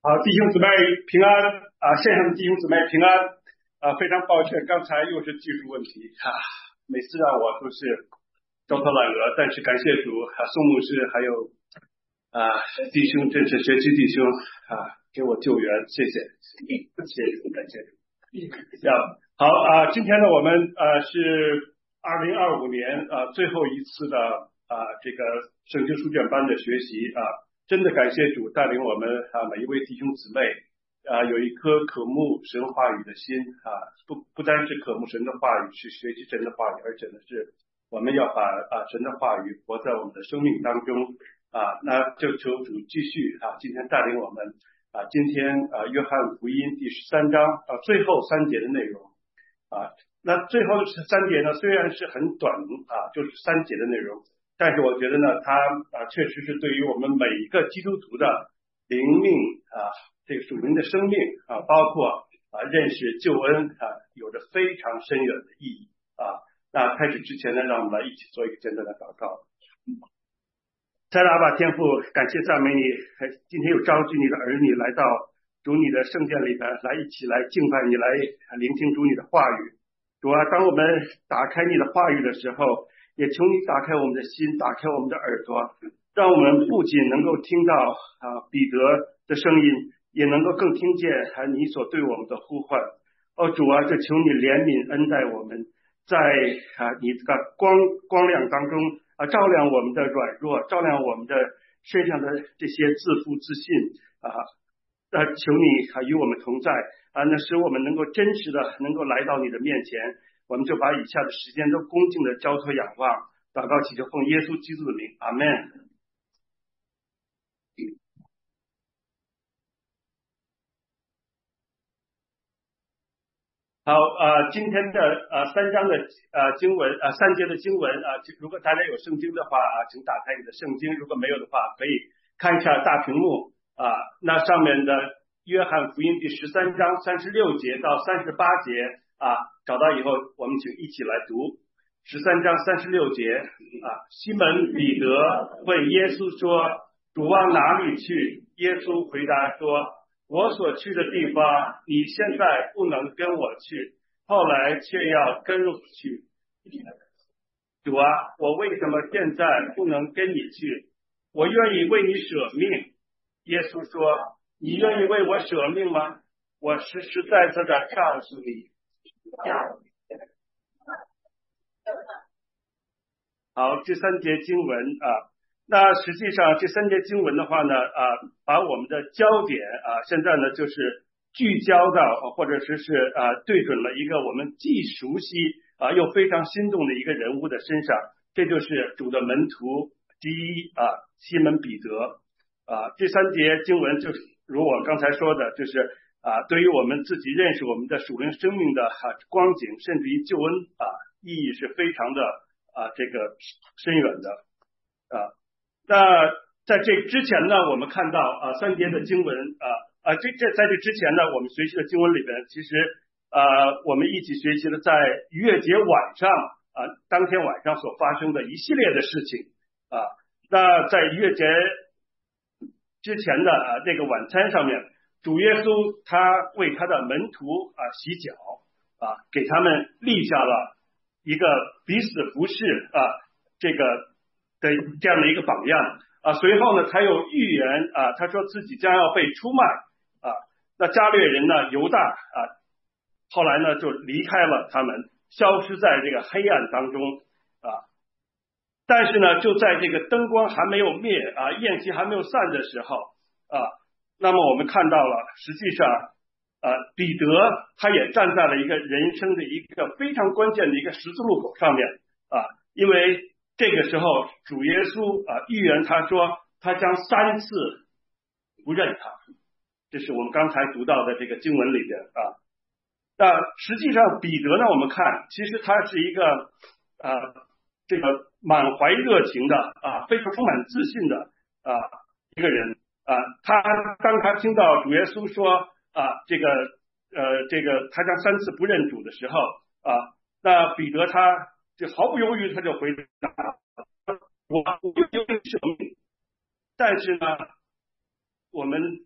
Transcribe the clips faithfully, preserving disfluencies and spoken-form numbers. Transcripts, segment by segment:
好，弟兄姊妹平安啊！线上的弟兄姊妹平安啊！非常抱歉，刚才又是技术问题啊，每次让我都是焦头烂额，但是感谢主啊，宋牧师还有啊弟兄，这是学区弟兄啊，给我救援，谢谢，谢谢主，感谢主。要好啊！今天呢，我们呃是二零二五年啊最后一次的啊这个圣经书卷班的学习啊。真的感谢主带领我们啊，每一位弟兄姊妹啊，有一颗渴慕神话语的心啊，不不单是渴慕神的话语，去学习神的话语，而且呢是我们要把啊神的话语活在我们的生命当中啊。那就求主继续啊，今天带领我们啊，今天啊约翰福音第十三章啊最后三节的内容啊。那最后三节呢，虽然是很短啊，就是三节的内容。但是我觉得呢，它啊确实是对于我们每一个基督徒的灵命啊，这个属灵的生命啊，包括啊认识救恩啊，有着非常深远的意义啊。那开始之前呢，让我们来一起做一个简单的祷告。再来吧，天父，感谢赞美你，今天有召集你的儿女来到主你的圣殿里边，来一起来敬拜你，来聆听主你的话语。主啊，当我们打开你的话语的时候，也求你打开我们的心，打开我们的耳朵，让我们不仅能够听到啊彼得的声音，也能够更听见啊你所对我们的呼唤。哦主啊，就求你怜悯恩待我们，在啊你这个光光亮当中啊照亮我们的软弱，照亮我们的身上的这些自负自信啊。那求你啊与我们同在啊，那使我们能够真实的能够来到你的面前。我们就把以下的时间都恭敬的交托仰望，祷告祈求奉耶稣基督的名，阿们。好啊、呃，今天的呃三章的呃经文呃三节的经文啊、呃，如果大家有圣经的话啊，请打开你的圣经；如果没有的话，可以看一下大屏幕啊、呃，那上面的约翰福音第十三章三十六节到三十八节啊，找到以后，我们请一起来读。十三章三十六节啊，西门彼得问耶稣说：“主往哪里去？”耶稣回答说：“我所去的地方，你现在不能跟我去，后来却要跟我去。主啊，我为什么现在不能跟你去？我愿意为你舍命。”耶稣说：“你愿意为我舍命吗？我实实在在的告诉你。”好，这三节经文啊，那实际上这三节经文的话呢啊，把我们的焦点啊，现在呢就是聚焦到，或者是是啊对准了一个我们既熟悉啊又非常心动的一个人物的身上，这就是主的门徒之一啊，西门彼得啊。这三节经文就是如我刚才说的，就是啊，对于我们自己认识我们的属灵生命的啊光景，甚至于救恩啊，意义是非常的啊这个深远的啊。那在这之前呢，我们看到啊三节的经文啊啊这这在这之前呢，我们学习的经文里边，其实啊我们一起学习了在逾越节晚上啊当天晚上所发生的一系列的事情啊。那在逾越节之前的啊这个晚餐上面，主耶稣他为他的门徒啊洗脚啊，给他们立下了一个彼此服侍啊这个的这样的一个榜样啊。随后呢，他又预言啊，他说自己将要被出卖啊。那加略人呢，犹大啊，后来呢就离开了他们，消失在这个黑暗当中啊。但是呢，就在这个灯光还没有灭啊，宴席还没有散的时候啊，那么我们看到了，实际上呃，彼得他也站在了一个人生的一个非常关键的一个十字路口上面啊，因为这个时候主耶稣啊预言他说他将三次不认他，这是我们刚才读到的这个经文里边啊。那实际上彼得呢，我们看其实他是一个呃这个满怀热情的啊，非常充满自信的啊一个人啊。他当他听到主耶稣说啊，这个呃，这个他将三次不认主的时候啊，那彼得他就毫不犹豫，他就回答：“我我愿意舍命。”但是呢，我们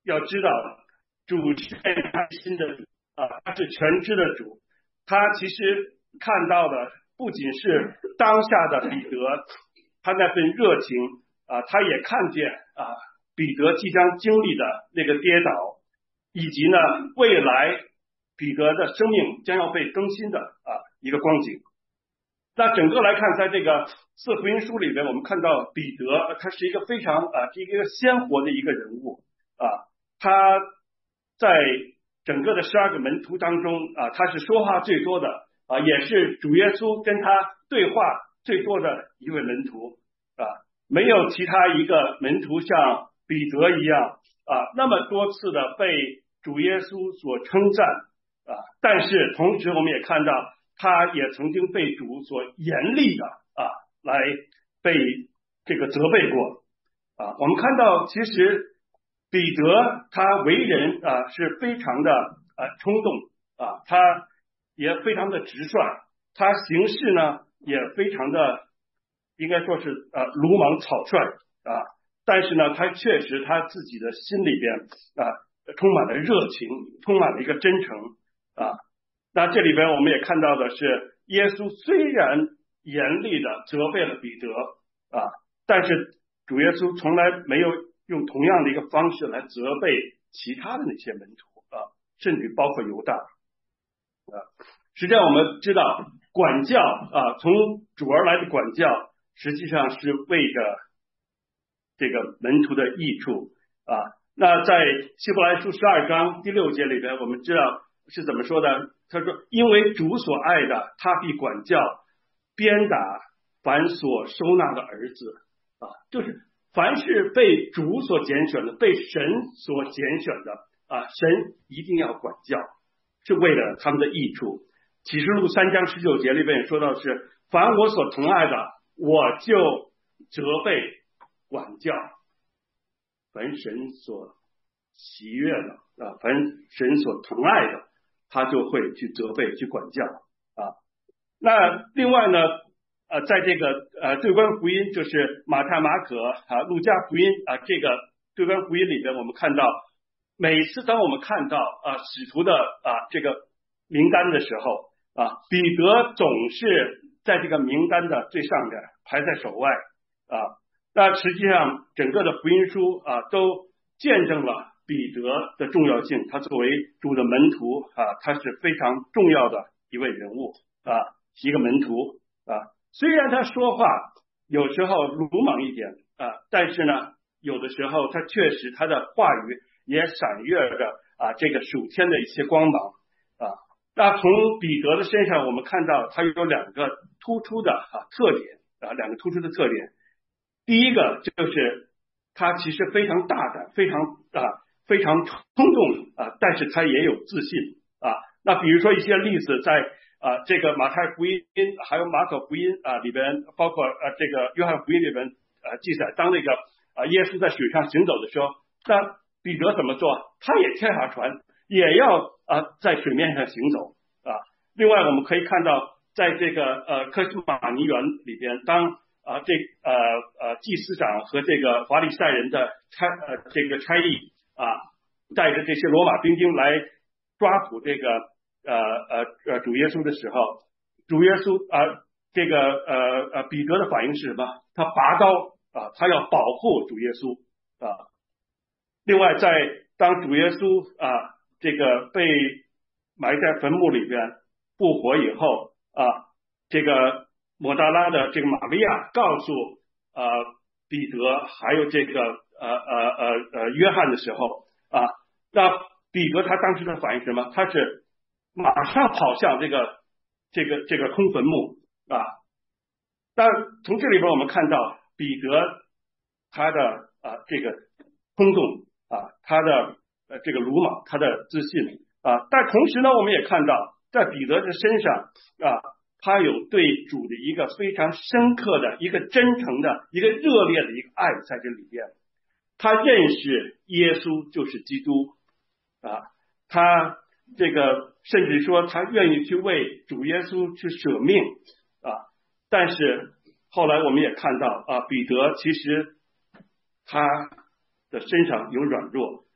要知道主是爱心的主啊，他是全知的主，他其实看到的不仅是当下的彼得他那份热情啊，他也看见啊彼得即将经历的那个跌倒，以及呢未来彼得的生命将要被更新的啊一个光景。那整个来看，在这个四福音书里边，我们看到彼得他是一个非常啊一个鲜活的一个人物啊，他在整个的十二个门徒当中啊，他是说话最多的啊，也是主耶稣跟他对话最多的一位门徒啊，没有其他一个门徒像彼得一样啊那么多次的被主耶稣所称赞啊，但是同时我们也看到他也曾经被主所严厉的啊来被这个责备过啊。我们看到其实彼得他为人啊是非常的啊冲动啊，他也非常的直率，他行事呢也非常的应该说是呃鲁莽草率啊，但是呢他确实他自己的心里边啊充满了热情，充满了一个真诚啊。那这里边我们也看到的是，耶稣虽然严厉的责备了彼得啊，但是主耶稣从来没有用同样的一个方式来责备其他的那些门徒啊，甚至包括犹大啊。实际上我们知道管教啊，从主而来的管教实际上是为着这个门徒的益处啊。那在希伯来书十二章第六节里边，我们知道是怎么说的？他说：“因为主所爱的，他必管教、鞭打凡所收纳的儿子。”啊，就是凡是被主所拣选的，被神所拣选的啊，神一定要管教，是为了他们的益处。启示录三章十九节里边也说到是：“凡我所疼爱的，我就责备管教；凡神所喜悦的啊，凡神所疼爱的，他就会去责备、去管教啊。”那另外呢，呃，在这个呃对观福音，就是马太、马可啊、路加福音啊，这个对观福音里边，我们看到每次当我们看到啊使徒的啊这个名单的时候啊，彼得总是在这个名单的最上边，排在首外啊。那实际上整个的福音书啊，都见证了彼得的重要性，他作为主的门徒啊，他是非常重要的一位人物啊，一个门徒啊。虽然他说话有时候鲁莽一点啊，但是呢，有的时候他确实他的话语也闪跃着啊这个属天的一些光芒啊。那从彼得的身上，我们看到他有两个突出的啊特点啊，两个突出的特点。第一个就是他其实非常大胆，非常啊非常冲动啊，但是他也有自信啊。那比如说一些例子，在啊这个马太福音还有马可福音啊里边，包括呃这个约翰福音里边呃记载，当那个啊耶稣在水上行走的时候，那彼得怎么做？他也跳下船，也要啊在水面上行走啊。另外我们可以看到，在这个呃科西玛尼园里边，当啊，这呃呃祭司长和这个法利赛人的差呃这个差役啊，带着这些罗马兵丁来抓捕这个呃呃呃主耶稣的时候，主耶稣啊、呃、这个呃呃彼得的反应是什么？他拔刀啊，他要保护主耶稣啊。另外，在当主耶稣啊这个被埋在坟墓里边复活以后啊，这个抹大拉的这个玛利亚告诉呃彼得还有这个呃呃呃呃约翰的时候啊，那彼得他当时的反应是什么？他是马上跑向这个这个这个空坟墓啊。但从这里边我们看到彼得他的啊这个冲动啊，他的呃这个鲁莽，他的自信啊，但同时呢，我们也看到在彼得的身上啊，他有对主的一个非常深刻的一个真诚的一个热烈的一个爱在这里边。他认识耶稣就是基督啊，他这个甚至说他愿意去为主耶稣去舍命啊。但是后来我们也看到啊，彼得其实他的身上有软弱啊，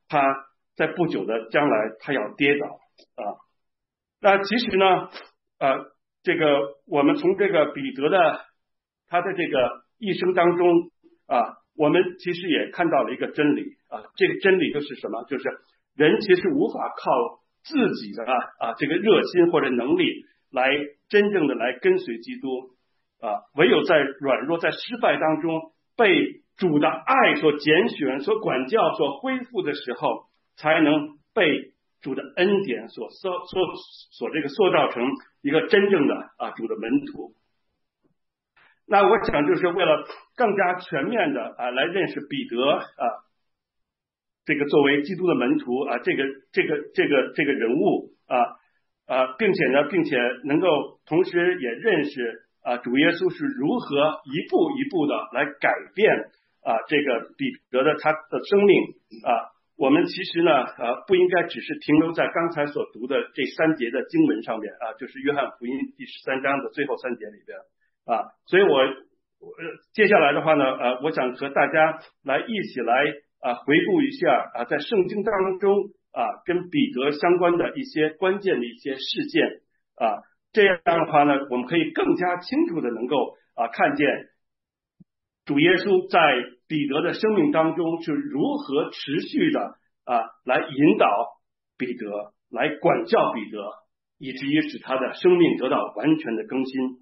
他在不久的将来他要跌倒啊。那其实呢，呃，这个我们从这个彼得的他的这个一生当中啊，我们其实也看到了一个真理啊，这个真理就是什么？就是人其实无法靠自己的啊啊这个热心或者能力来真正的来跟随基督啊，唯有在软弱、在失败当中被主的爱所拣选、所管教、所恢复的时候，才能被主的恩典所塑所所这个塑造成一个真正的啊主的门徒。那我想就是为了更加全面的啊来认识彼得啊这个作为基督的门徒啊这个这个这个这个人物啊啊，并且呢，并且能够同时也认识啊主耶稣是如何一步一步的来改变啊这个彼得的他的生命啊。我们其实呢，呃，不应该只是停留在刚才所读的这三节的经文上面啊，就是约翰福音第十三章的最后三节里边啊。所以我，我接下来的话呢，呃，我想和大家来一起来啊回顾一下啊，在圣经当中啊跟彼得相关的一些关键的一些事件啊，这样的话呢，我们可以更加清楚的能够啊看见主耶稣在彼得的生命当中是如何持续的啊来引导彼得，来管教彼得，以至于使他的生命得到完全的更新。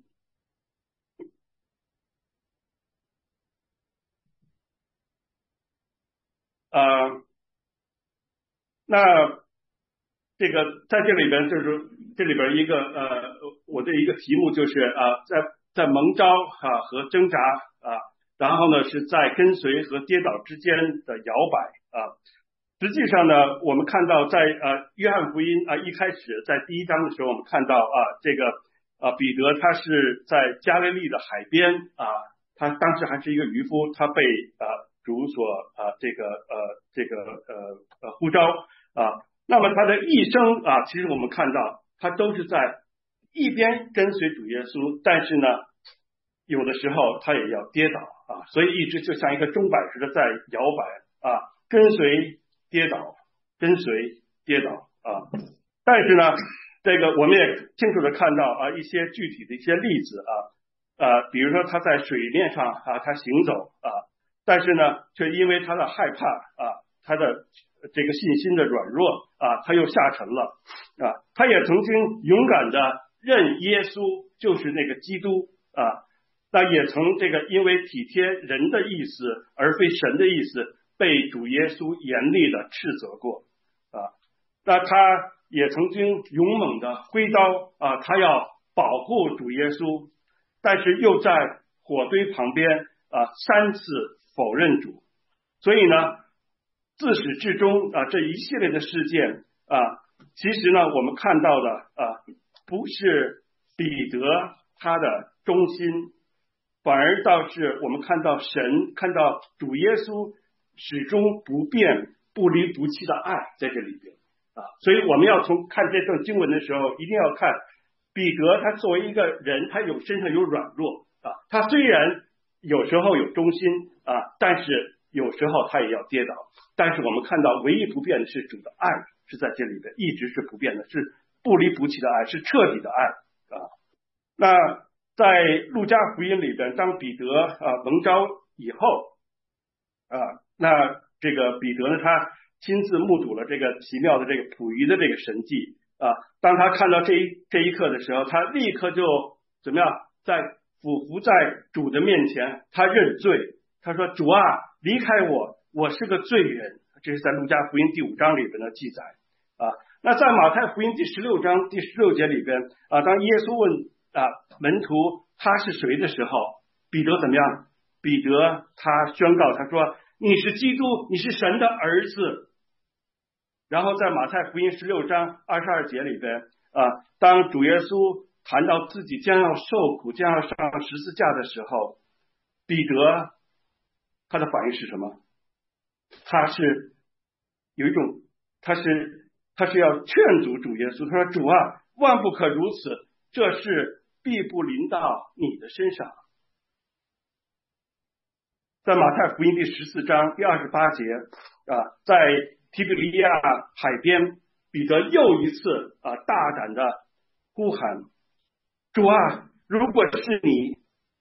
呃，那这个在这里边就是这里边一个呃，我的一个题目就是啊，在在蒙召啊和挣扎啊。然后呢，是在跟随和跌倒之间的摇摆啊。实际上呢，我们看到在呃约翰福音啊一开始在第一章的时候，我们看到啊这个啊彼得他是在加利利的海边啊，他当时还是一个渔夫，他被啊主所啊这个呃这个呃呃呼召啊。那么他的一生啊，其实我们看到他都是在一边跟随主耶稣，但是呢，有的时候他也要跌倒啊，所以一直就像一个钟摆似的在摇摆啊，跟随跌倒，跟随跌倒啊。但是呢，这个我们也清楚的看到啊一些具体的一些例子啊，呃，比如说他在水面上啊，他行走啊，但是呢，却因为他的害怕啊，他的这个信心的软弱啊，他又下沉了啊。他也曾经勇敢的认耶稣就是那个基督啊。那也曾这个因为体贴人的意思而非神的意思，被主耶稣严厉的斥责过啊。那他也曾经勇猛的挥刀啊，他要保护主耶稣，但是又在火堆旁边啊三次否认主。所以呢，自始至终啊这一系列的事件啊，其实呢我们看到的啊不是彼得他的忠心，反而倒是我们看到神，看到主耶稣始终不变、不离不弃的爱在这里边啊。所以我们要从看这段经文的时候，一定要看彼得他作为一个人，他有身上有软弱啊，他虽然有时候有忠心啊，但是有时候他也要跌倒。但是我们看到唯一不变的是主的爱是在这里边，一直是不变的，是不离不弃的爱，是彻底的爱啊。那在路加福音里边，当彼得啊蒙召以后啊，那这个彼得呢，他亲自目睹了这个奇妙的这个捕鱼的这个神迹啊。当他看到这一这一刻的时候，他立刻就怎么样，在俯伏在主的面前，他认罪，他说：“主啊，离开我，我是个罪人。”这是在路加福音第五章里边的记载啊。那在马太福音第十六章第十六节里边啊，当耶稣问啊门徒他是谁的时候，彼得怎么样？彼得他宣告，他说：“你是基督，你是神的儿子。”然后在马太福音十六章二十二节里边啊，当主耶稣谈到自己将要受苦、将要上十字架的时候，彼得他的反应是什么？他是有一种，他是他是要劝阻主耶稣，他说：“主啊，万不可如此，这事必不临到你的身上。”在马太福音第十四章第二十八节啊，在提比利亚海边，彼得又一次啊大胆的呼喊：主啊，如果是你，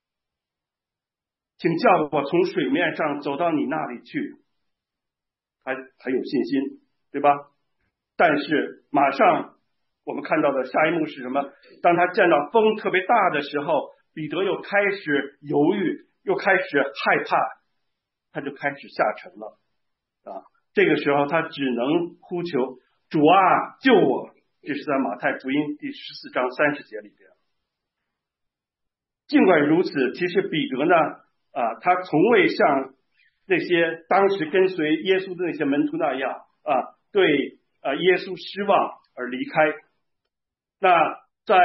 请叫我从水面上走到你那里去。还还有信心，对吧？但是马上我们看到的下一幕是什么？当他见到风特别大的时候，彼得又开始犹豫，又开始害怕，他就开始下沉了啊！这个时候他只能呼求：主啊，救我！这是在马太福音第十四章三十节里边。尽管如此，其实彼得呢啊，他从未像那些当时跟随耶稣的那些门徒那样啊，对啊耶稣失望而离开。那在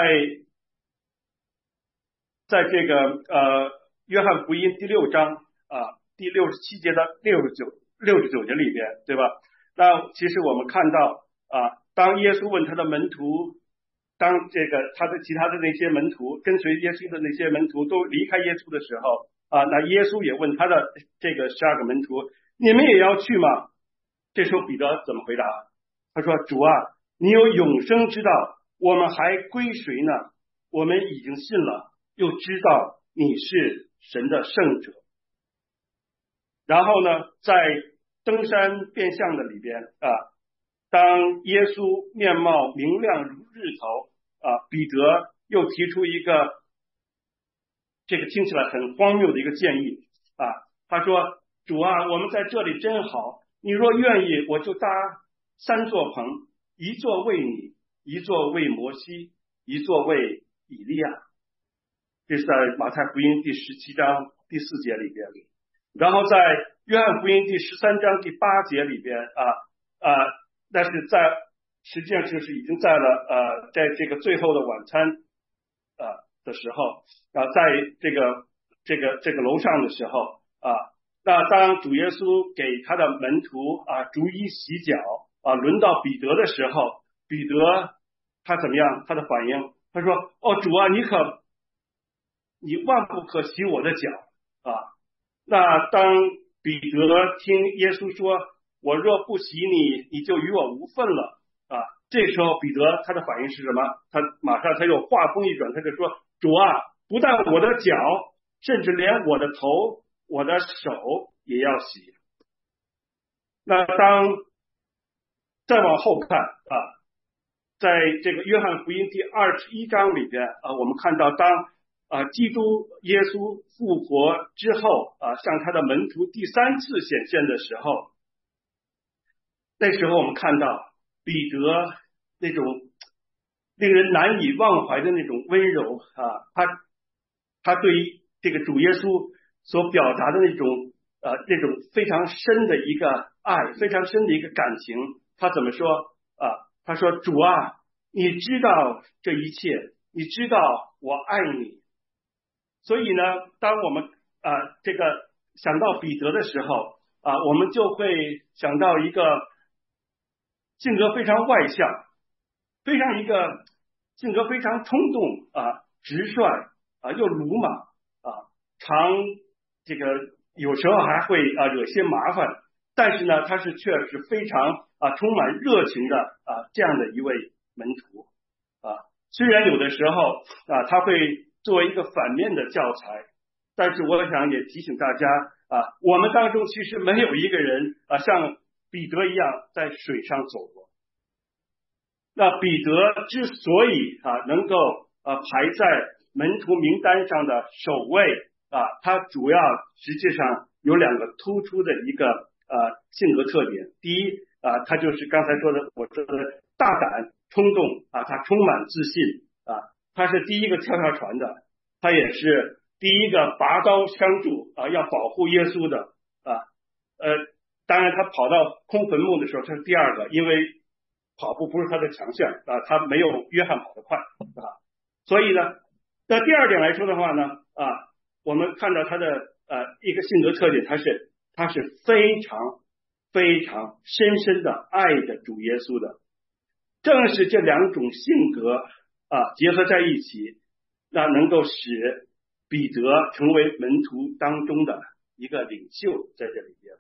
在这个呃约翰福音第六章啊第六十七节的六十九六十九节里边，对吧？那其实我们看到啊，当耶稣问他的门徒，当这个他的其他的那些门徒跟随耶稣的那些门徒都离开耶稣的时候。啊，那耶稣也问他的这个十二个门徒：你们也要去吗？这时候彼得怎么回答？他说：主啊，你有永生之道，我们还归谁呢？我们已经信了，又知道你是神的圣者。然后呢，在登山变相的里边啊，当耶稣面貌明亮如日头啊，彼得又提出一个这个听起来很荒谬的一个建议啊，他说：主啊，我们在这里真好，你若愿意，我就搭三座棚，一座为你，一座为摩西，一座为以利亚。这是在马太福音第十七章第四节里边。然后在约翰福音第十三章第八节里边啊啊，但是在实际上就是已经在了呃，在这个最后的晚餐啊的时候啊，在这个这个这个楼上的时候啊，那当主耶稣给他的门徒啊逐一洗脚啊，轮到彼得的时候，彼得他怎么样？他的反应，他说：哦，主啊，你可你万不可洗我的脚啊！那当彼得听耶稣说：我若不洗你，你就与我无份了啊！这时候彼得他的反应是什么？他马上他又话锋一转，他就说：主啊，不但我的脚，甚至连我的头、我的手也要洗。那当再往后看啊，在这个约翰福音第二十一章里边啊，我们看到当啊基督耶稣复活之后啊，向他的门徒第三次显现的时候，那时候我们看到彼得那种令人难以忘怀的那种温柔啊，他他对于这个主耶稣所表达的那种呃那种非常深的一个爱，非常深的一个感情，他怎么说啊？他说：主啊，你知道这一切，你知道我爱你。所以呢，当我们啊这个想到彼得的时候啊，我们就会想到一个性格非常外向，非常一个性格非常冲动啊，直率啊，又鲁莽啊，常这个有时候还会啊惹些麻烦，但是呢，他是确实非常啊充满热情的啊这样的一位门徒啊。虽然有的时候啊他会作为一个反面的教材，但是我想也提醒大家啊，我们当中其实没有一个人啊像彼得一样在水上走过。那彼得之所以啊能够啊排在门徒名单上的首位啊，他主要实际上有两个突出的一个啊性格特点。第一啊，他就是刚才说的我说的大胆冲动啊，他充满自信啊，他是第一个跳下船的，他也是第一个拔刀相助啊，要保护耶稣的啊。呃，当然他跑到空坟墓的时候他是第二个，因为跑步不是他的强项啊，他没有约翰跑得快啊。所以呢，那第二点来说的话呢啊，我们看到他的呃一个性格特点，他是他是非常非常深深的爱着主耶稣的。正是这两种性格啊结合在一起，那能够使彼得成为门徒当中的一个领袖在这里边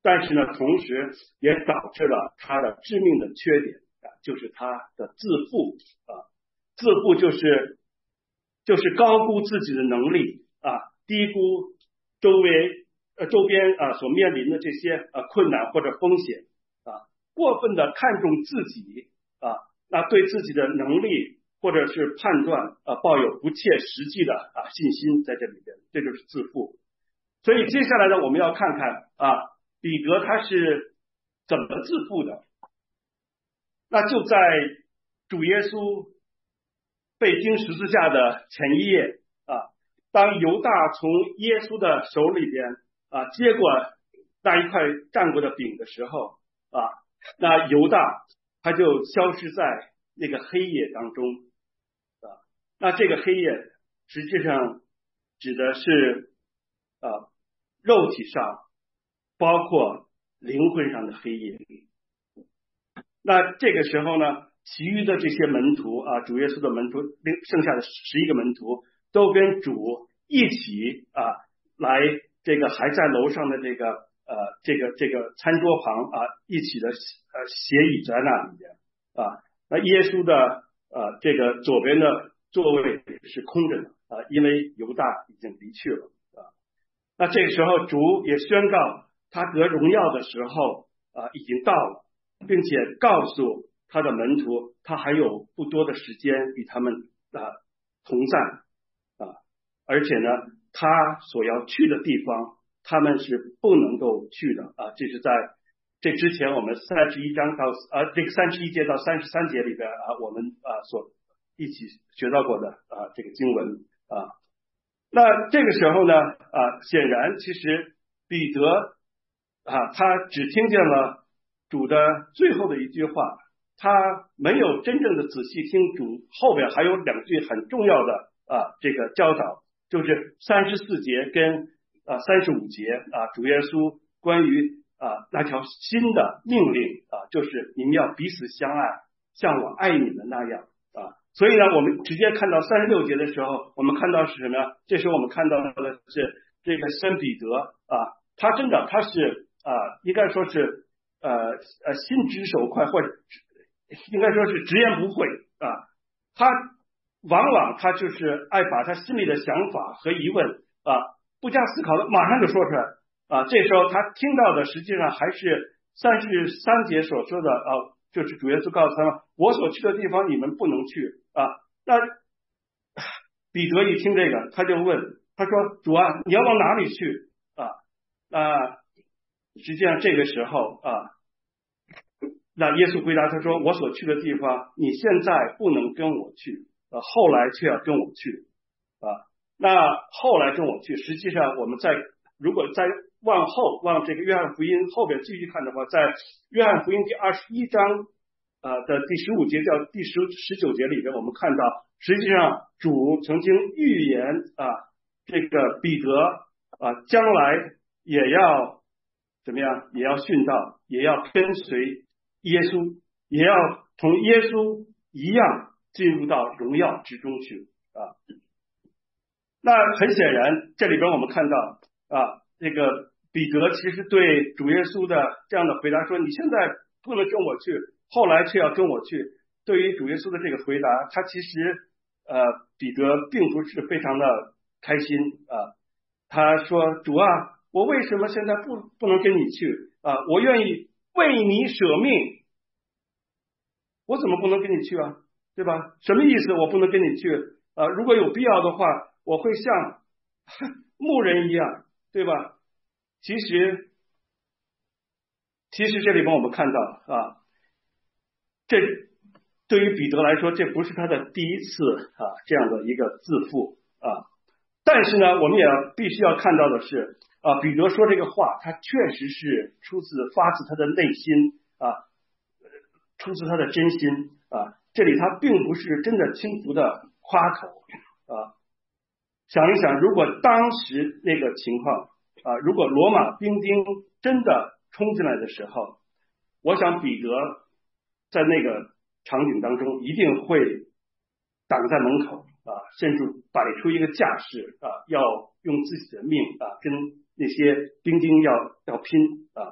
但是呢，同时也导致了他的致命的缺点啊，就是他的自负啊，自负就是就是高估自己的能力啊，低估周围呃周边啊所面临的这些呃困难或者风险啊，过分的看重自己啊，那对自己的能力或者是判断啊抱有不切实际的啊信心在这里边，这就是自负。所以接下来呢，我们要看看啊，彼得他是怎么自负的。那就在主耶稣被钉十字架的前一夜啊，当犹大从耶稣的手里边啊接过那一块蘸过的饼的时候啊，那犹大他就消失在那个黑夜当中啊。那这个黑夜实际上指的是啊肉体上包括灵魂上的黑夜。那这个时候呢，其余的这些门徒啊，主耶稣的门徒，剩下的十一个门徒都跟主一起啊，来这个还在楼上的这个呃这个这个餐桌旁啊，一起的呃斜倚在那里边啊。那耶稣的呃这个左边的座位是空着的啊，因为犹大已经离去了啊。那这个时候主也宣告他得荣耀的时候啊已经到了，并且告诉他的门徒，他还有不多的时间与他们啊同在啊，而且呢，他所要去的地方，他们是不能够去的啊。这是在这之前我们三十一章到啊这个三十一节到三十三节里边啊，我们啊所一起学到过的啊这个经文啊。那这个时候呢啊，显然其实彼得啊，他只听见了主的最后的一句话，他没有真正的仔细听主后边还有两句很重要的啊这个教导，就是三十四节跟啊三十五节啊，主耶稣关于啊那条新的命令啊，就是你们要彼此相爱，像我爱你们那样啊。所以呢，我们直接看到三十六节的时候，我们看到是什么？这时候我们看到的是这个圣彼得啊，他真的他是啊，应该说是呃呃心直手快，或者应该说是直言不讳啊。他往往他就是爱把他心里的想法和疑问啊不加思考的马上就说出来啊。这时候他听到的实际上还是三十三节所说的啊，就是主耶稣告诉他们，我所去的地方你们不能去啊。那彼得一听这个，他就问，他说主啊，你要往哪里去啊？啊，实际上这个时候啊，那耶稣回答他说，我所去的地方你现在不能跟我去啊，后来却要跟我去啊。那后来跟我去，实际上我们在如果在往后往这个约翰福音后边继续看的话，在约翰福音第二十一章啊的第十五节到第十十九节里边，我们看到实际上主曾经预言啊，这个彼得啊将来也要怎么样，也要殉道，也要跟随耶稣，也要同耶稣一样进入到荣耀之中去啊。那很显然，这里边我们看到啊，这个彼得其实对主耶稣的这样的回答说，你现在不能跟我去，后来却要跟我去。对于主耶稣的这个回答，他其实呃彼得并不是非常的开心啊。他说，主啊，我为什么现在不不能跟你去啊？我愿意为你舍命，我怎么不能跟你去啊？对吧？什么意思？我不能跟你去啊？如果有必要的话，我会像牧人一样，对吧？其实，其实这里帮我们看到啊，这对于彼得来说，这不是他的第一次啊这样的一个自负啊。但是呢，我们也必须要看到的是啊，彼得说这个话，他确实是出自发自他的内心啊，出自他的真心啊。这里他并不是真的轻浮的夸口啊。想一想，如果当时那个情况啊，如果罗马兵丁真的冲进来的时候，我想彼得在那个场景当中一定会挡在门口啊，甚至摆出一个架势啊，要用自己的命啊跟那些兵丁要要拼啊。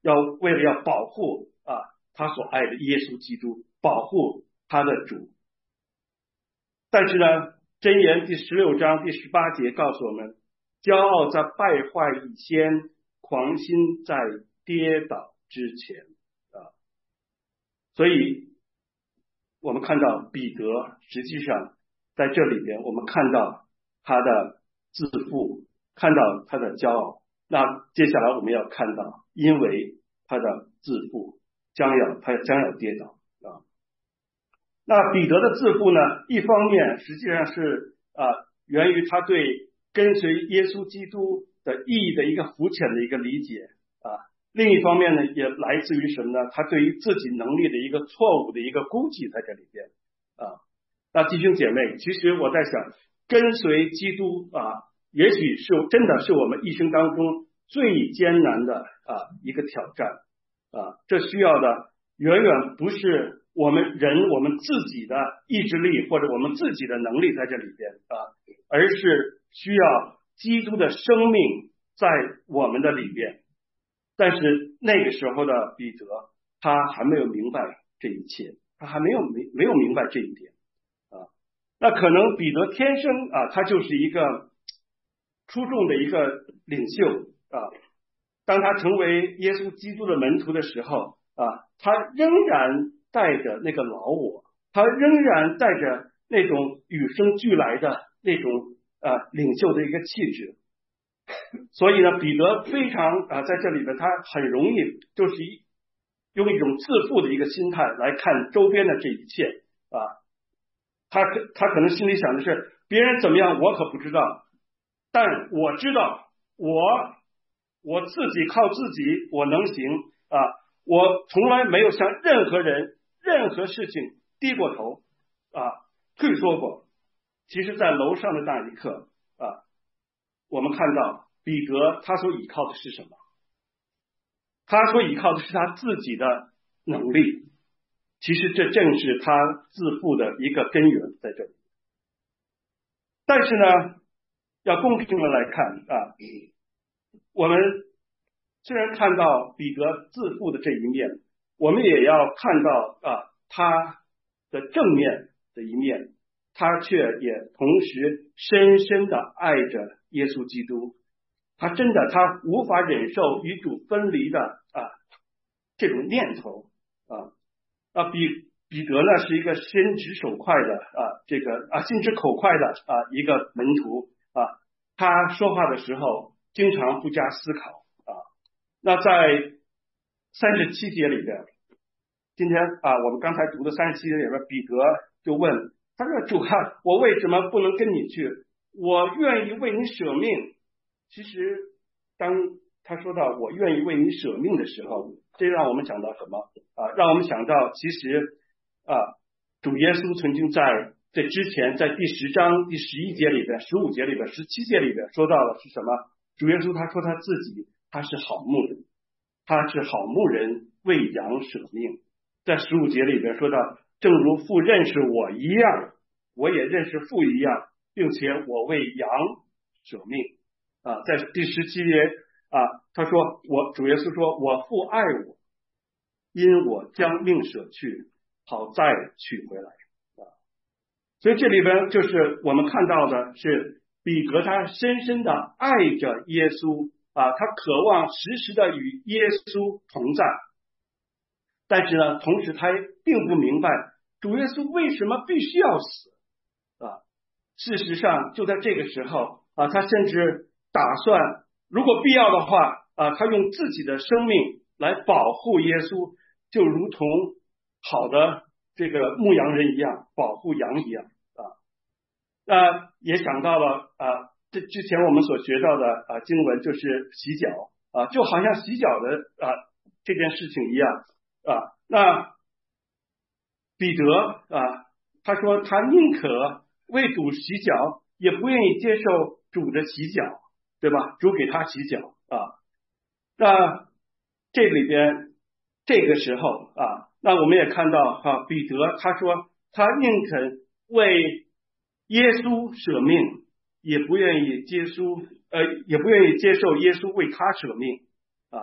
要为了要保护啊他所爱的耶稣基督，保护他的主。但是呢，箴言第十六章第十八节告诉我们，骄傲在败坏以先，狂心在跌倒之前啊。所以我们看到彼得实际上在这里边，我们看到他的自负，看到他的骄傲。那接下来我们要看到，因为他的自负，将要他将要跌倒啊。那彼得的自负呢，一方面实际上是啊源于他对跟随耶稣基督的意义的一个肤浅的一个理解啊，另一方面呢，也来自于什么呢？他对于自己能力的一个错误的一个估计在这里边啊。那弟兄姐妹，其实我在想，跟随基督啊，也许是真的是我们一生当中最艰难的啊一个挑战啊。这需要的远远不是我们人我们自己的意志力或者我们自己的能力在这里边啊，而是需要基督的生命在我们的里边。但是那个时候的彼得，他还没有明白这一切，他还没有没没有明白这一点啊。那可能彼得天生啊，他就是一个出众的一个领袖啊。当他成为耶稣基督的门徒的时候啊，他仍然带着那个老我，他仍然带着那种与生俱来的那种啊领袖的一个气质。所以呢，彼得非常啊，在这里呢，他很容易就是一用一种自负的一个心态来看周边的这一切啊。他他可能心里想的是，别人怎么样我可不知道，但我知道我我自己靠自己我能行啊，我从来没有向任何人任何事情低过头啊，退缩过。其实在楼上的那一刻啊，我们看到彼得他所依靠的是什么？他所依靠的是他自己的能力。其实这正是他自负的一个根源在这里。但是呢，要公平的来看啊，我们虽然看到彼得自负的这一面，我们也要看到啊他的正面的一面，他却也同时深深的爱着耶稣基督。他真的他无法忍受与主分离的啊这种念头啊。啊，彼彼得呢是一个心直手快的啊，这个啊心直口快的啊一个门徒啊，他说话的时候经常不加思考啊。那在三十七节里边，今天啊我们刚才读的三十七节里边，彼得就问他说：“主啊，我为什么不能跟你去？我愿意为你舍命。”其实当他说到我愿意为你舍命的时候，这让我们想到什么啊？让我们想到其实啊，主耶稣曾经在这之前，在第十章第十一节里边、十五节里边、十七节里边说到了是什么？主耶稣他说他自己他是好牧人，他是好牧人为羊舍命。在十五节里边说到，正如父认识我一样，我也认识父一样，并且我为羊舍命啊。在第十七节啊，他说我主耶稣说我父爱我，因我将命舍去，好再取回来啊。所以这里边就是我们看到的是彼得他深深的爱着耶稣啊，他渴望时时的与耶稣同在。但是呢，同时他并不明白主耶稣为什么必须要死啊。事实上就在这个时候啊，他甚至打算如果必要的话啊，他用自己的生命来保护耶稣，就如同好的这个牧羊人一样保护羊一样啊。那也想到了啊，这之前我们所学到的啊经文就是洗脚啊，就好像洗脚的啊这件事情一样啊。那彼得啊，他说他宁可为主洗脚，也不愿意接受主的洗脚，对吧？主给他洗脚啊。那这里边这个时候啊，那我们也看到啊，彼得他说他宁肯为耶稣舍命，也不愿意接受呃，也不愿意接受耶稣为他舍命啊。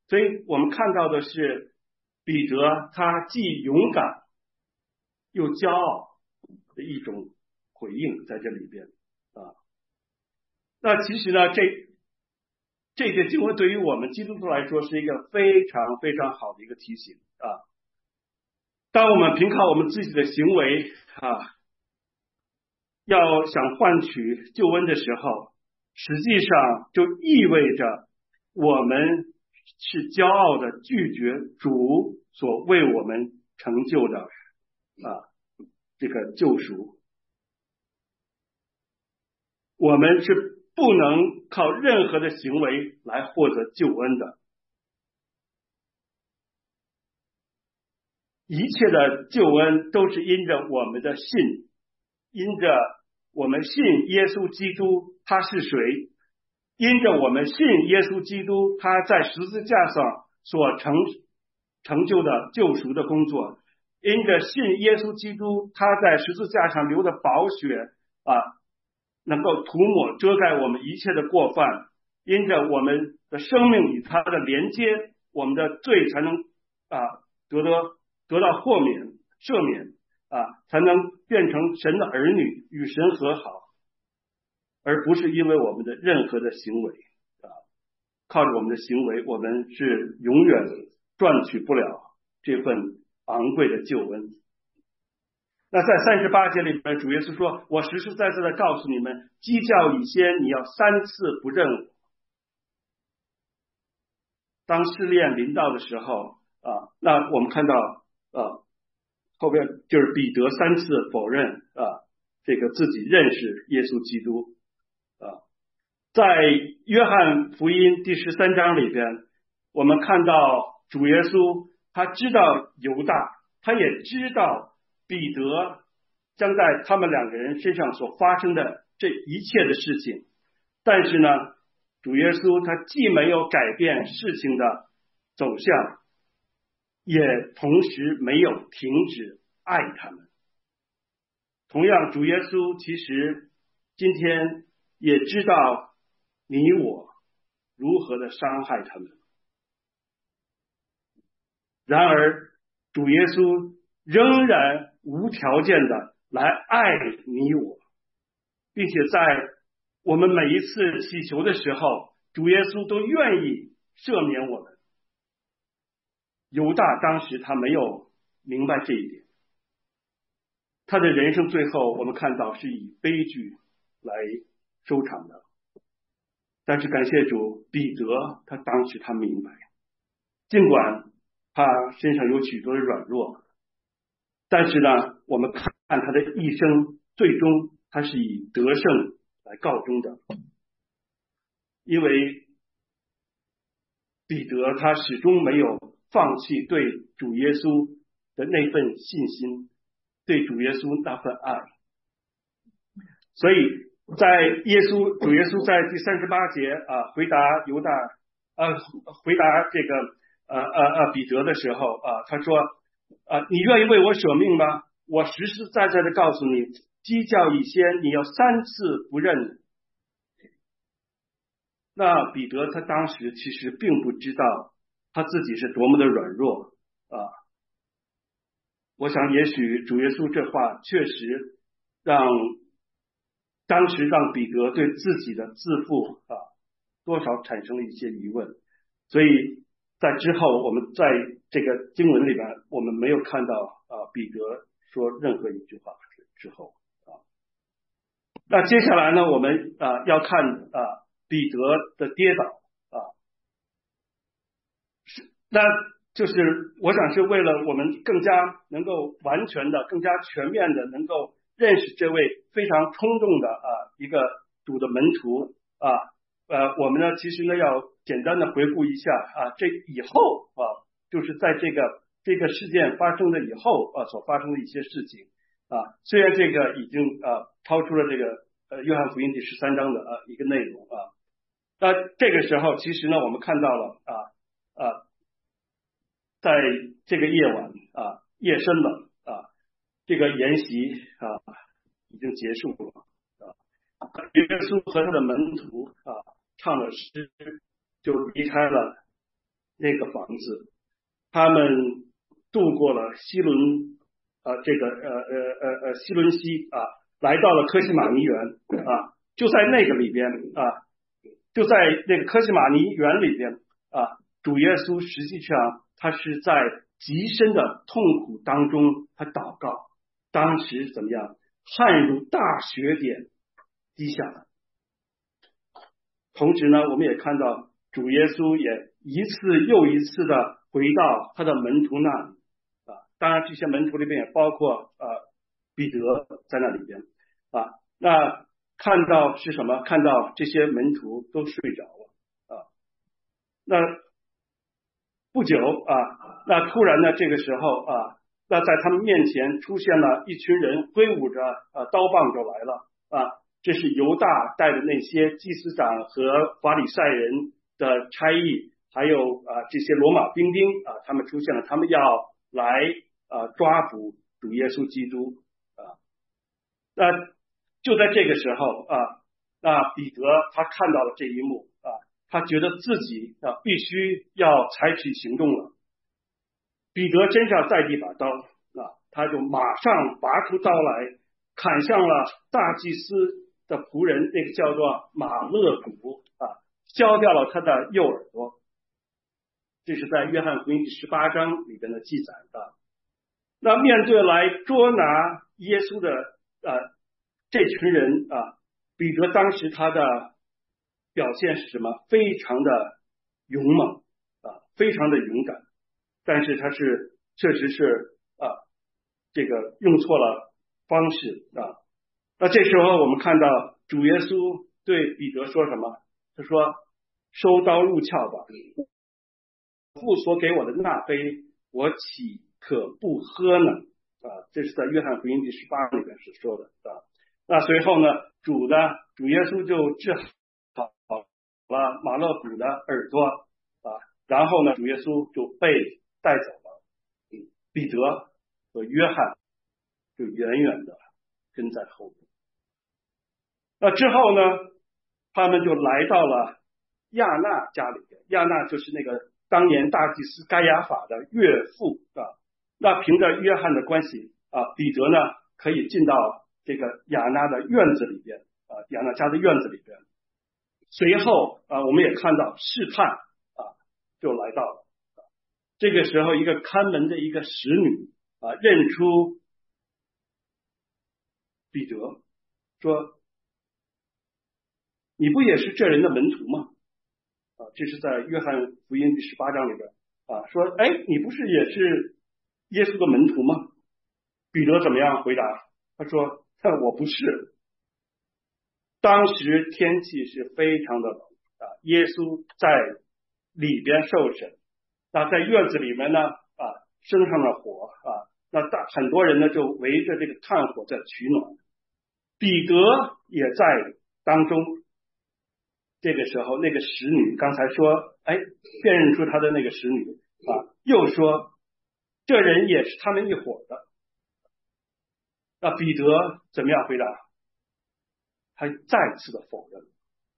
所以我们看到的是彼得他既勇敢又骄傲的一种回应在这里边啊。那其实呢，这这些经文对于我们基督徒来说是一个非常非常好的一个提醒啊。当我们凭靠我们自己的行为啊，要想换取救恩的时候，实际上就意味着我们是骄傲的拒绝主所为我们成就的啊这个救赎。我们是不能靠任何的行为来获得救恩的。一切的救恩都是因着我们的信，因着我们信耶稣基督他是谁，因着我们信耶稣基督他在十字架上所成成就的救赎的工作，因着信耶稣基督他在十字架上流的宝血啊，能够涂抹遮盖我们一切的过犯，因着我们的生命与他的连接，我们的罪才能啊得到得到豁免赦免啊，才能变成神的儿女，与神和好，而不是因为我们的任何的行为啊，靠着我们的行为，我们是永远赚取不了这份昂贵的救恩。那在三十八节里面，主耶稣说：“我实实在在的告诉你们，鸡叫以先，你要三次不认我。”当试炼临到的时候啊，那我们看到啊，后边就是彼得三次否认啊，这个自己认识耶稣基督啊。在约翰福音第十三章里边，我们看到主耶稣他知道犹大，他也知道彼得将在他们两个人身上所发生的这一切的事情，但是呢，主耶稣他既没有改变事情的走向，也同时没有停止爱他们。同样，主耶稣其实今天也知道你我如何的伤害他们，然而主耶稣仍然无条件的来爱你我，并且在我们每一次祈求的时候，主耶稣都愿意赦免我们。犹大当时他没有明白这一点，他的人生最后我们看到是以悲剧来收场的。但是感谢主，彼得他当时他明白，尽管他身上有许多的软弱，但是呢，我们看他的一生最终他是以得胜来告终的。因为彼得他始终没有放弃对主耶稣的那份信心，对主耶稣那份爱。所以在耶稣主耶稣在第三十八节啊回答犹大呃回答这个呃呃呃彼得的时候啊，他说啊，你愿意为我舍命吗？我实实在在的告诉你，鸡叫以先，你要三次不认。那彼得他当时其实并不知道他自己是多么的软弱啊。我想也许主耶稣这话确实让当时让彼得对自己的自负啊多少产生了一些疑问。所以在之后我们在这个经文里边，我们没有看到啊彼得说任何一句话之后啊。那接下来呢，我们啊要看啊彼得的跌倒啊，那就是我想是为了我们更加能够完全的、更加全面的能够认识这位非常冲动的啊一个主的门徒啊，呃，我们呢其实呢要简单的回顾一下啊，这以后啊，就是在这个这个事件发生的以后啊所发生的一些事情啊，虽然这个已经啊超出了这个呃约翰福音第十三章的啊一个内容啊。那这个时候，其实呢，我们看到了啊啊，在这个夜晚啊，夜深了啊，这个筵席啊已经结束了啊。耶稣和他的门徒啊唱了诗，就离开了那个房子，他们渡过了西伦呃这个呃呃呃呃西伦西啊，来到了科西玛尼园啊，就在那个里边啊，就在那个科西玛尼园里边啊，主耶稣实际上他是在极深的痛苦当中，他祷告，当时怎么样，汗如大雪点滴下来。同时呢，我们也看到主耶稣也一次又一次的回到他的门徒那里啊，当然这些门徒里边也包括呃彼得在那里边啊，那看到是什么？看到这些门徒都睡着了啊，那不久啊，那突然呢，这个时候啊，那在他们面前出现了一群人，挥舞着呃刀棒就来了啊。这是犹大带的那些祭司长和法利赛人的差役，还有啊这些罗马兵丁啊，他们出现了，他们要来啊抓捕主耶稣基督啊。那就在这个时候啊，那彼得他看到了这一幕啊，他觉得自己啊必须要采取行动了。彼得真上在地把刀啊，他就马上拔出刀来，砍向了大祭司的仆人，那个叫做马勒古啊，削掉了他的右耳朵。这是在约翰福音第十八章里边的记载的。那面对来捉拿耶稣的呃这群人啊，彼得当时他的表现是什么？非常的勇猛啊，非常的勇敢，但是他是确实是啊这个用错了方式啊。那这时候我们看到主耶稣对彼得说什么？他说：“收刀入鞘吧，父所给我的那杯，我岂可不喝呢？”啊，这是在约翰福音第十八里边所说的啊。那随后呢，主的主耶稣就治好了马勒古的耳朵啊，然后呢，主耶稣就被带走了。彼得和约翰就远远的跟在后面。那之后呢，他们就来到了亚纳家里边。亚纳就是那个当年大祭司该亚法的岳父啊。那凭着约翰的关系啊，彼得呢可以进到这个亚纳的院子里边啊，亚纳家的院子里边。随后啊，我们也看到试探啊就来到了。这个时候，一个看门的一个使女啊认出彼得，说：“你不也是这人的门徒吗？”啊，这是在约翰福音第十八章里边啊，说：“哎，你不是也是耶稣的门徒吗？”彼得怎么样回答？他说：“我不是。”当时天气是非常的冷啊，耶稣在里边受审，那在院子里面呢啊生上了火啊，那大很多人呢就围着这个炭火在取暖，彼得也在当中。这个时候，那个使女刚才说，哎，辨认出他的那个使女啊，又说这人也是他们一伙的。那彼得怎么样回答？他再次的否认。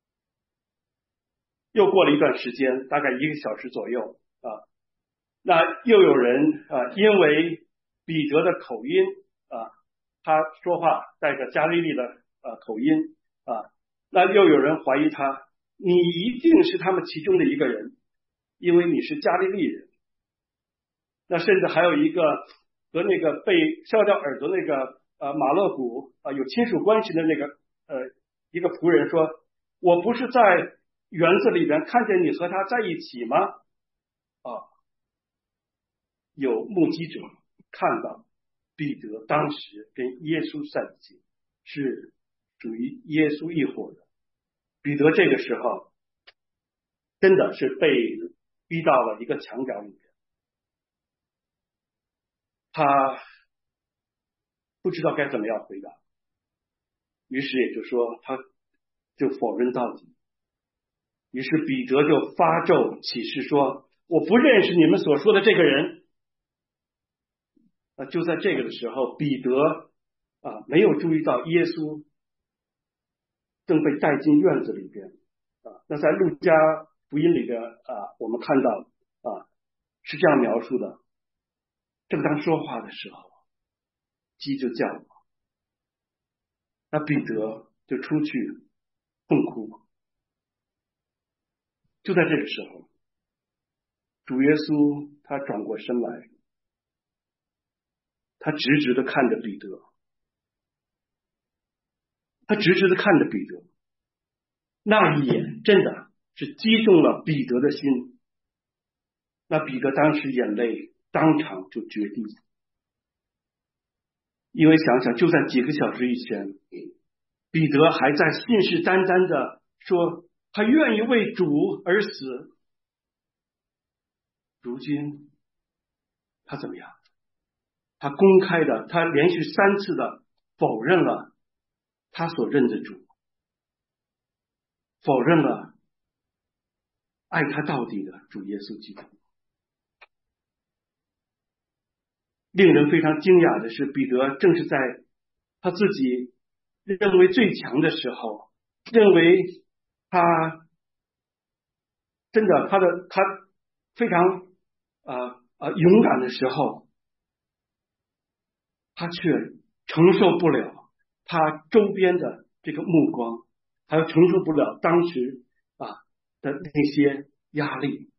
又过了一段时间，大概一个小时左右啊，那又有人啊，因为彼得的口音啊，他说话带着加利利的呃口音啊，那又有人怀疑他，你一定是他们其中的一个人，因为你是加利利人。那甚至还有一个和那个被削掉耳朵那个呃马勒古啊有亲属关系的那个呃一个仆人说，我不是在园子里边看见你和他在一起吗？啊，有目击者看到彼得当时跟耶稣在一起，是属于耶稣一伙的。彼得这个时候真的是被逼到了一个墙角里面，他不知道该怎么样回答，于是也就说他就否认到底。于是彼得就发咒起誓说，我不认识你们所说的这个人。那就在这个的时候，彼得啊没有注意到耶稣正被带进院子里边啊。那在路加福音里边啊，我们看到啊是这样描述的：正当说话的时候，鸡就叫了，那彼得就出去痛哭。就在这个时候，主耶稣他转过身来，他直直的看着彼得，他直直的看着彼得，那一眼真的是击中了彼得的心。那彼得当时眼泪当场就决堤，因为想想就在几个小时以前，彼得还在信誓旦旦的说他愿意为主而死，如今他怎么样？他公开的，他连续三次的否认了他所认的主，否认了爱他到底的主耶稣基督。令人非常惊讶的是，彼得正是在他自己认为最强的时候，认为他真的他的他非常呃呃勇敢的时候，他却承受不了他周边的这个目光，还有承受不了当时啊的那些压力。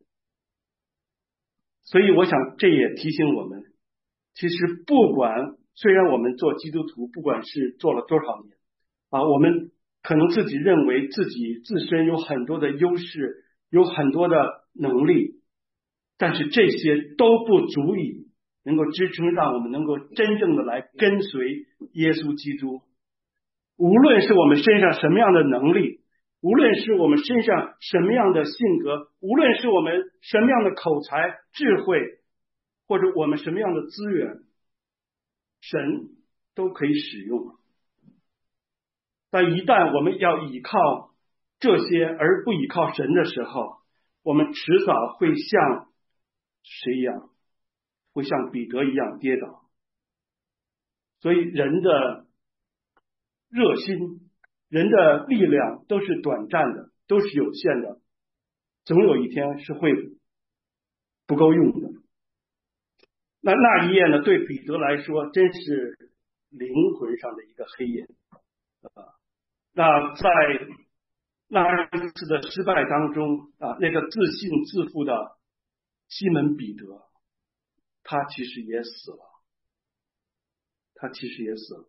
所以我想这也提醒我们，其实不管虽然我们做基督徒，不管是做了多少年啊，我们可能自己认为自己自身有很多的优势，有很多的能力，但是这些都不足以能够支撑让我们能够真正的来跟随耶稣基督。无论是我们身上什么样的能力，无论是我们身上什么样的性格，无论是我们什么样的口才、智慧，或者我们什么样的资源，神都可以使用。但一旦我们要依靠这些而不依靠神的时候，我们迟早会像谁一样？会像彼得一样跌倒。所以人的热心，人的力量都是短暂的，都是有限的，总有一天是会不够用的。那那一夜呢，对彼得来说真是灵魂上的一个黑夜啊。那在那一次的失败当中啊，那个自信自负的西门彼得，他其实也死了，他其实也死了。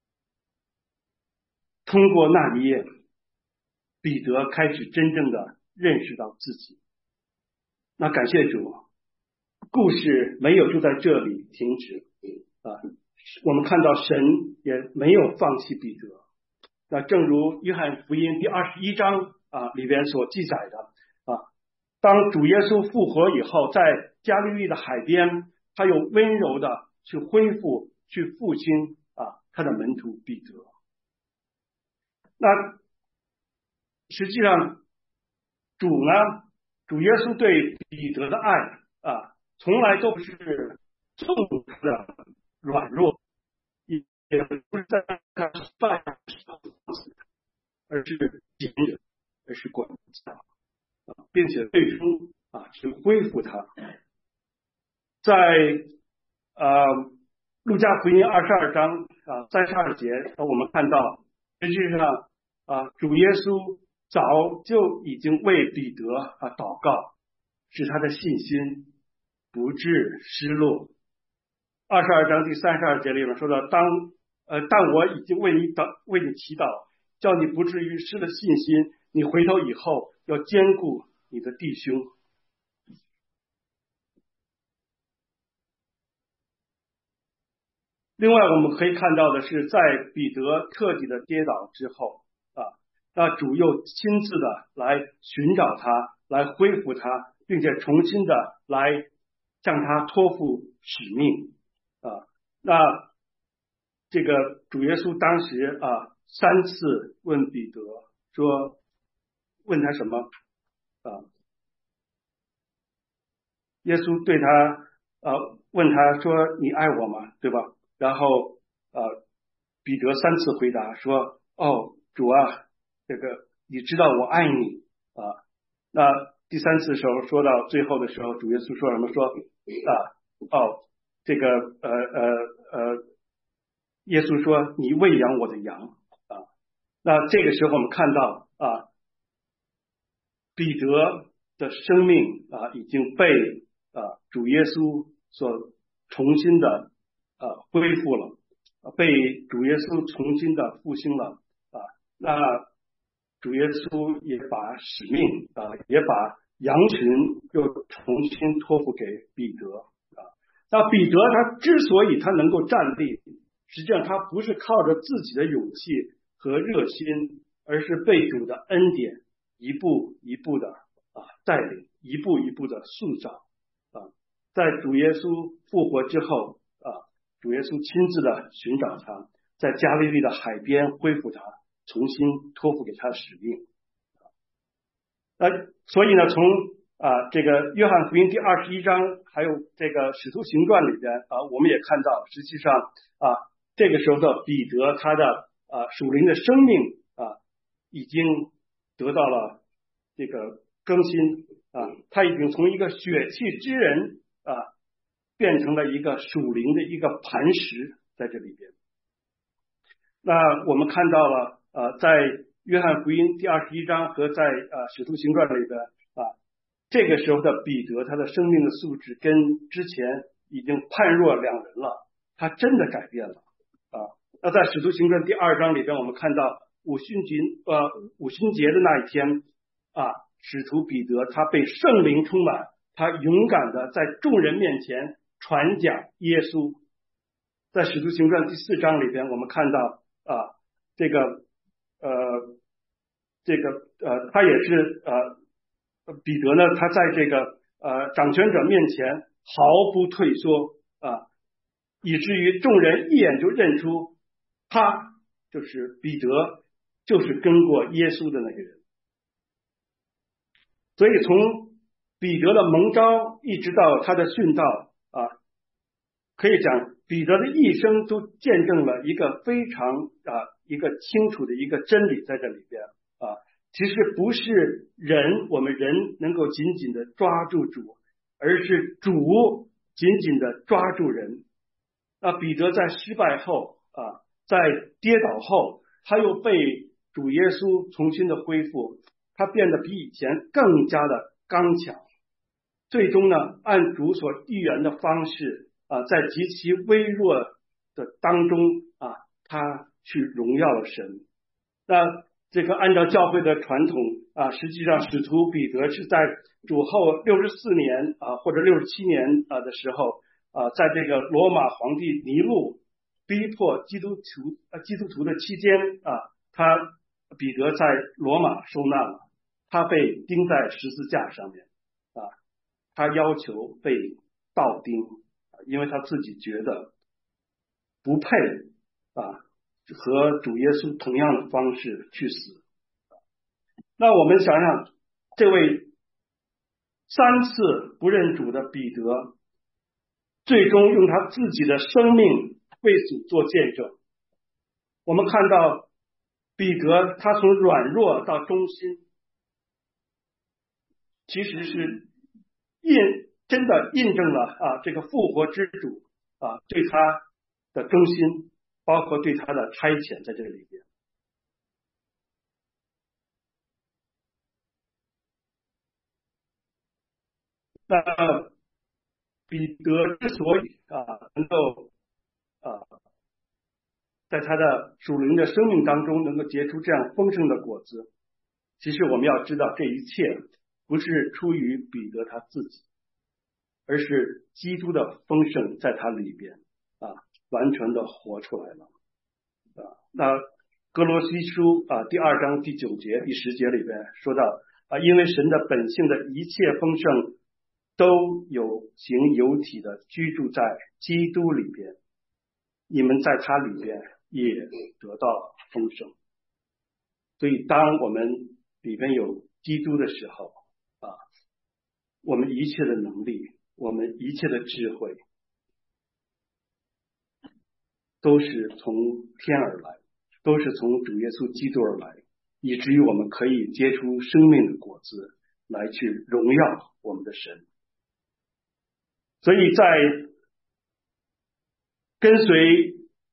通过那一夜，彼得开始真正的认识到自己。那感谢主，故事没有就在这里停止啊！我们看到神也没有放弃彼得。那正如约翰福音第二十一章啊里边所记载的啊，当主耶稣复活以后，在加利利的海边，他又温柔的去恢复、去复兴啊他的门徒彼得。那实际上，主呢，主耶稣对彼得的爱啊，从来都不是纵他的软弱，也也不是在他犯时候，而是隐忍，而是管教啊，并且最终啊去恢复他。在呃路加福音二十二章啊三十二节，我们看到，实际上啊主耶稣早就已经为彼得啊祷告，使他的信心不致失落。二十二章第三十二节里面说到，当呃但我已经为你祷为你祈祷，叫你不至于失了信心，你回头以后要兼顾你的弟兄。另外我们可以看到的是，在彼得彻底的跌倒之后啊，那主又亲自的来寻找他，来恢复他，并且重新的来向他托付使命啊。那这个主耶稣当时啊三次问彼得说，问他什么啊？耶稣对他呃问他说，你爱我吗？对吧？然后呃彼得三次回答说，哦主啊，这个你知道我爱你啊。那第三次的时候说到最后的时候，主耶稣说什么？说啊哦这个呃呃呃，耶稣说你喂养我的羊啊。那这个时候我们看到啊，彼得的生命啊已经被啊主耶稣所重新的啊恢复了，被主耶稣重新的复兴了啊。那主耶稣也把使命啊，也把羊群又重新托付给彼得啊。那彼得他之所以他能够站立，实际上他不是靠着自己的勇气和热心，而是被主的恩典一步一步的啊带领，一步一步的塑造啊。在主耶稣复活之后啊，主耶稣亲自的寻找他，在加利利的海边恢复他，重新托付给他使命。呃，所以呢，从啊这个约翰福音第二十一章，还有这个使徒行传里边啊，我们也看到，实际上啊这个时候的彼得，他的啊属灵的生命啊已经得到了这个更新啊，他已经从一个血气之人啊变成了一个属灵的一个磐石在这里边。那我们看到了呃，在约翰福音第二十一章和在呃使徒行传里边啊，这个时候的彼得，他的生命的素质跟之前已经判若两人了，他真的改变了啊。那在使徒行传第二章里边，我们看到五旬节呃五旬节的那一天啊，使徒彼得他被圣灵充满，他勇敢的在众人面前传讲耶稣。在使徒行传第四章里边，我们看到啊，这个呃，这个呃，他也是呃，彼得呢，他在这个呃掌权者面前毫不退缩啊，以至于众人一眼就认出他就是彼得，就是跟过耶稣的那个人。所以从彼得的蒙召一直到他的殉道啊，可以讲彼得的一生都见证了一个非常啊一个清楚的一个真理在这里边啊。其实不是人，我们人能够紧紧的抓住主，而是主紧紧的抓住人。那彼得在失败后啊，在跌倒后，他又被主耶稣重新的恢复，他变得比以前更加的刚强。最终呢，按主所预言的方式啊，在极其微弱的当中啊，他去荣耀了神。那这个按照教会的传统啊，实际上使徒彼得是在主后六十四年啊或者六十七年啊的时候啊，在这个罗马皇帝尼禄逼迫基督徒啊基督徒的期间啊，他彼得在罗马受难了，他被钉在十字架上面啊，他要求被倒钉，因为他自己觉得不配啊和主耶稣同样的方式去死。那我们想想，这位三次不认主的彼得，最终用他自己的生命为主做见证。我们看到彼得他从软弱到忠心，其实是印真的印证了啊这个复活之主啊对他的忠心，包括对他的差遣在这里边。那彼得之所以啊能够啊在他的属灵的生命当中能够结出这样丰盛的果子，其实我们要知道这一切不是出于彼得他自己，而是基督的丰盛在他里边啊完全的活出来了啊。那哥罗西书啊第二章第九节第十节里边说到啊，因为神的本性的一切丰盛都有形有体的居住在基督里边，你们在他里边也得到了丰盛。所以当我们里边有基督的时候啊，我们一切的能力，我们一切的智慧都是从天而来，都是从主耶稣基督而来，以至于我们可以结出生命的果子， 来去荣耀我们的神。所以在跟随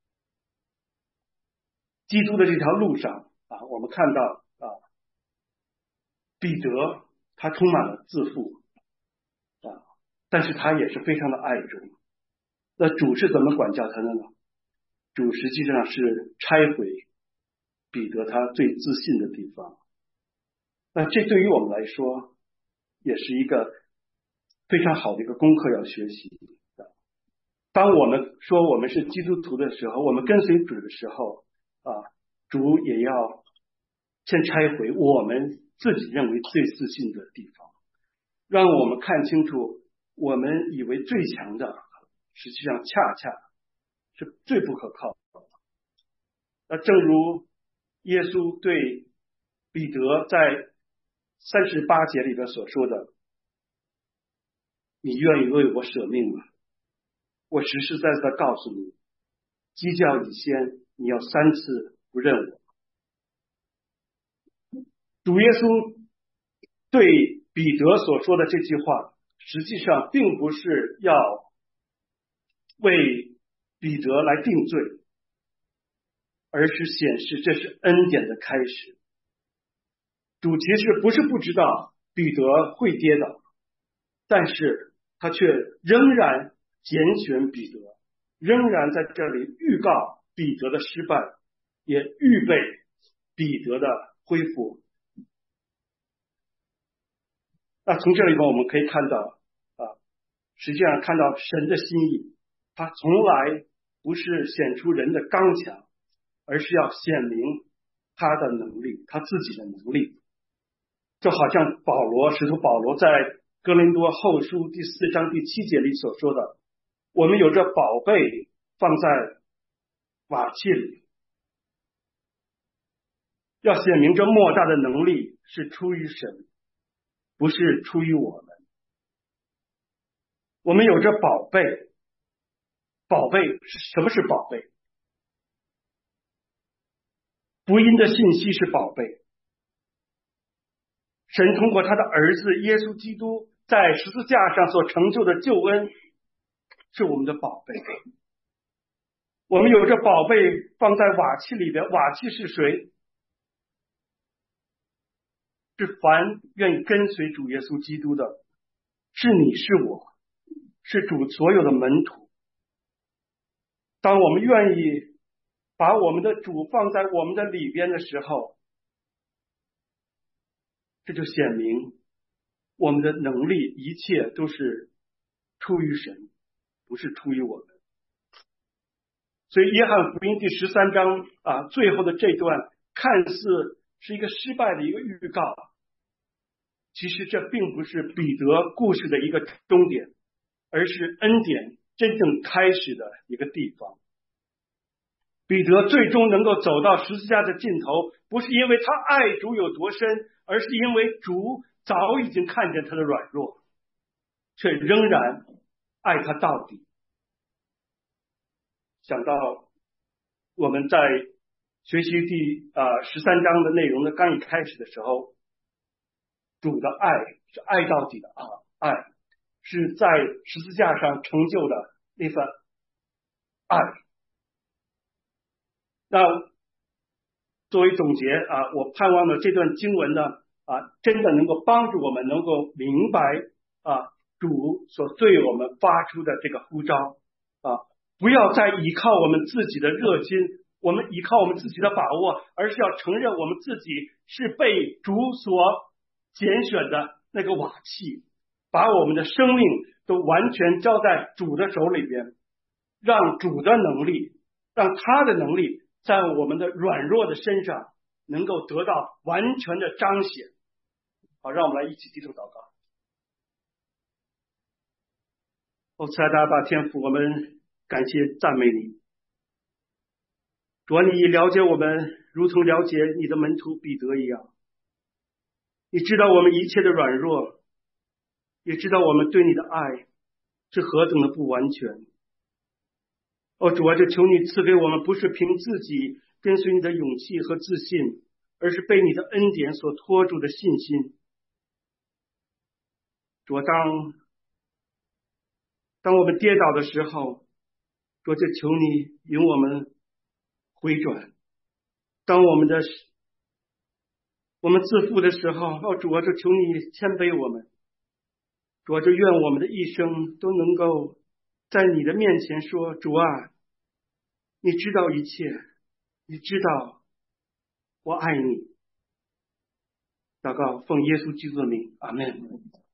基督的这条路上啊，我们看到啊，彼得他充满了自负啊，但是他也是非常的爱主。那主是怎么管教他的呢？主实际上是拆毁彼得他最自信的地方。那这对于我们来说也是一个非常好的一个功课要学习。当我们说我们是基督徒的时候，我们跟随主的时候啊，主也要先拆毁我们自己认为最自信的地方，让我们看清楚我们以为最强的实际上恰恰是最不可靠的。那正如耶稣对彼得在三十八节里边所说的，你愿意为我舍命吗？我实实在在告诉你，鸡叫以先你要三次不认我。主耶稣对彼得所说的这句话，实际上并不是要为彼得来定罪，而是显示这是恩典的开始。主其实不是不知道彼得会跌倒，但是他却仍然拣选彼得，仍然在这里预告彼得的失败，也预备彼得的恢复。那从这里边我们可以看到啊，实际上看到神的心意，他从来不是显出人的刚强，而是要显明他的能力，他自己的能力。就好像保罗使徒保罗在哥林多后书第四章第七节里所说的，我们有着宝贝放在瓦器里，要显明这莫大的能力是出于神，不是出于我们。我们有着宝贝，宝贝什么是宝贝？福音的信息是宝贝。神通过他的儿子耶稣基督在十字架上所成就的救恩是我们的宝贝。我们有着宝贝放在瓦器里边，瓦器是谁？是凡愿意跟随主耶稣基督的，是你是我，是主所有的门徒。当我们愿意把我们的主放在我们的里边的时候，这就显明我们的能力一切都是出于神，不是出于我们。所以约翰福音第十三章啊，最后的这段看似是一个失败的一个预告，其实这并不是彼得故事的一个终点，而是恩典真正开始的一个地方。彼得最终能够走到十字架的尽头，不是因为他爱主有多深，而是因为主早已经看见他的软弱，却仍然爱他到底。想到我们在学习第呃十三章的内容的刚一开始的时候，主的爱是爱到底的啊，爱是在十字架上成就的那份爱。那作为总结啊，我盼望呢这段经文呢啊，真的能够帮助我们能够明白啊主所对我们发出的这个呼召啊，不要再依靠我们自己的热心，我们依靠我们自己的把握，而是要承认我们自己是被主所拣选的那个瓦器，把我们的生命都完全交在主的手里边，让主的能力，让他的能力在我们的软弱的身上能够得到完全的彰显。好，让我们来一起低头祷告。哦，慈爱的阿爸天父，我们感谢赞美你。主啊，你了解我们如同了解你的门徒彼得一样，你知道我们一切的软弱，也知道我们对你的爱是何等的不完全。哦，主啊，就求你赐给我们不是凭自己跟随你的勇气和自信，而是被你的恩典所托住的信心。 主啊，当当我们跌倒的时候，主啊，就求你引我们回转。当我们的我们自负的时候，哦，主啊，就求你谦卑我们。主啊，就愿我们的一生都能够在你的面前说，主啊，你知道一切，你知道我爱你。祷告，奉耶稣基督的名，阿们。